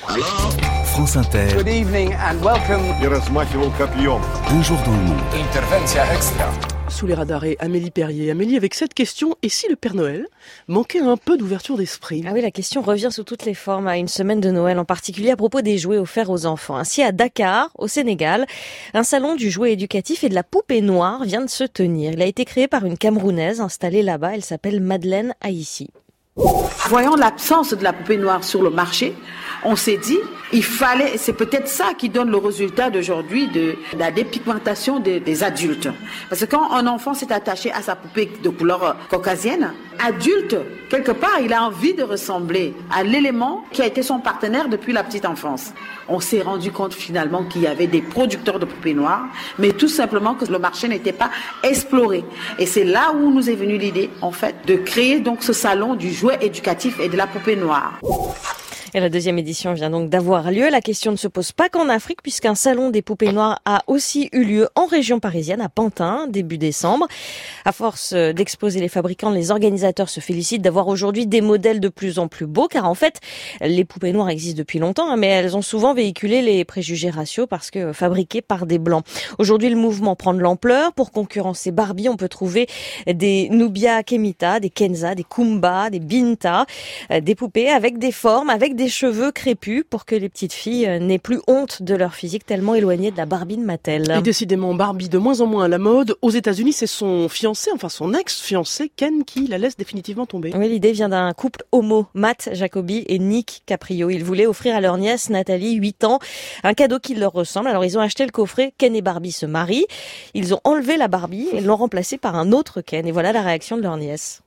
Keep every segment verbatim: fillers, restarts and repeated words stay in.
France Inter. Good evening and welcome. Un jour dans le monde. Intervention extra. Sous les radars et Amélie Perrier. Amélie, avec cette question, et si le Père Noël manquait un peu d'ouverture d'esprit? Ah oui, la question revient sous toutes les formes à une semaine de Noël, en particulier à propos des jouets offerts aux enfants. Ainsi, à Dakar, au Sénégal, un salon du jouet éducatif et de la poupée noire vient de se tenir. Il a été créé par une Camerounaise installée là-bas. Elle s'appelle Madeleine Aïssi. Voyant l'absence de la poupée noire sur le marché, on s'est dit, il fallait, c'est peut-être ça qui donne le résultat d'aujourd'hui de, de la dépigmentation des, des adultes. Parce que quand un enfant s'est attaché à sa poupée de couleur caucasienne, adulte, quelque part, il a envie de ressembler à l'élément qui a été son partenaire depuis la petite enfance. On s'est rendu compte finalement qu'il y avait des producteurs de poupées noires, mais tout simplement que le marché n'était pas exploré. Et c'est là où nous est venue l'idée, en fait, de créer donc ce salon du jouet éducatif et de la poupée noire. Et la deuxième édition vient donc d'avoir lieu. La question ne se pose pas qu'en Afrique, puisqu'un salon des poupées noires a aussi eu lieu en région parisienne, à Pantin, début décembre. À force d'exposer les fabricants, les organisateurs se félicitent d'avoir aujourd'hui des modèles de plus en plus beaux, car en fait, les poupées noires existent depuis longtemps, mais elles ont souvent véhiculé les préjugés raciaux parce que fabriquées par des blancs. Aujourd'hui, le mouvement prend de l'ampleur. Pour concurrencer Barbie, on peut trouver des Nubia Kemita, des Kenza, des Kumba, des Binta, des poupées avec des formes, avec des cheveux crépus pour que les petites filles n'aient plus honte de leur physique tellement éloignée de la Barbie de Mattel. Et décidément, Barbie de moins en moins à la mode. Aux États-Unis, c'est son fiancé, enfin son ex-fiancé, Ken, qui la laisse définitivement tomber. Oui, l'idée vient d'un couple homo, Matt Jacoby et Nick Caprio. Ils voulaient offrir à leur nièce Nathalie, huit ans, un cadeau qui leur ressemble. Alors ils ont acheté le coffret Ken et Barbie se marient. Ils ont enlevé la Barbie et l'ont remplacée par un autre Ken. Et voilà la réaction de leur nièce.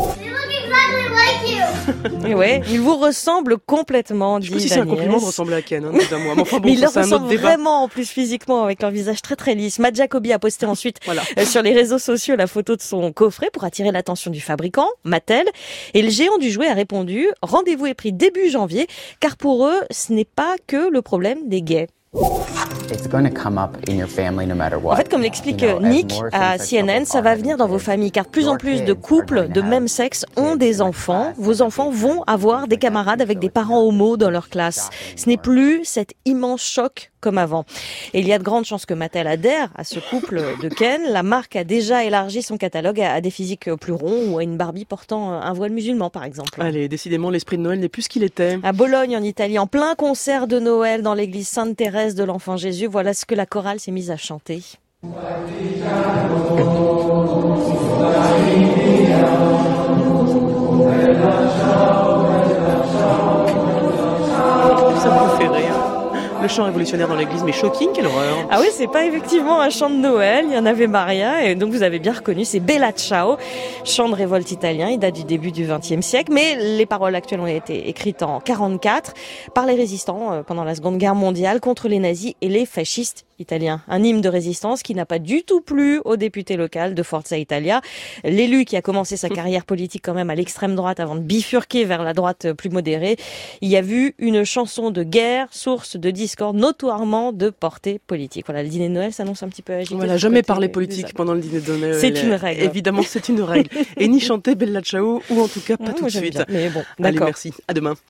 Et ouais, il vous ressemble complètement, dit Je sais pas si la c'est un compliment nièce. de ressembler à Ken, hein, moi. Enfin bon, Mais il ça, leur c'est un autre ressemble débat. vraiment en plus physiquement, avec leur visage très très lisse. Matt Jacoby a posté ensuite Voilà. euh, sur les réseaux sociaux la photo de son coffret pour attirer l'attention du fabricant, Mattel. Et le géant du jouet a répondu « Rendez-vous est pris début janvier, car pour eux, ce n'est pas que le problème des gays. » It's going to come up in your family no matter what. En fait, comme l'explique You know, as Nick more à same-sex C N N, couples ça va are venir dans vos having familles, car de plus en your plus kids de are couples going to de have même sexe ont kids des in enfants. class Vos that enfants they vont avoir des camarades avec des parents homo dans leur classe. Ce n'est plus cet immense choc comme avant. Et il y a de grandes chances que Mattel adhère à ce couple de Ken. La marque a déjà élargi son catalogue à des physiques plus ronds ou à une Barbie portant un voile musulman, par exemple. Allez, décidément, l'esprit de Noël n'est plus ce qu'il était. À Bologne, en Italie, en plein concert de Noël dans l'église Sainte-Thérèse de l'Enfant Jésus, voilà ce que la chorale s'est mise à chanter. Ça me fait rire. Le chant révolutionnaire dans l'église, mais shocking, quelle horreur. Ah oui, c'est pas effectivement un chant de Noël, il y en avait Maria, et donc vous avez bien reconnu, c'est Bella Ciao, chant de révolte italien, il date du début du vingtième siècle, mais les paroles actuelles ont été écrites en quarante-quatre par les résistants pendant la Seconde Guerre mondiale contre les nazis et les fascistes italiens. Un hymne de résistance qui n'a pas du tout plu au député local de Forza Italia, l'élu qui a commencé sa carrière politique quand même à l'extrême droite avant de bifurquer vers la droite plus modérée. Il y a vu une chanson de guerre, source de discorde notoirement de portée politique. Voilà, le dîner de Noël s'annonce un petit peu agité. Voilà, jamais parler politique pendant le dîner de Noël. C'est une règle. Évidemment, c'est une règle. Et ni chanter Bella Ciao, ou en tout cas pas Ah, tout moi, de j'aime suite. bien, mais bon, Allez, d'accord. merci. À demain.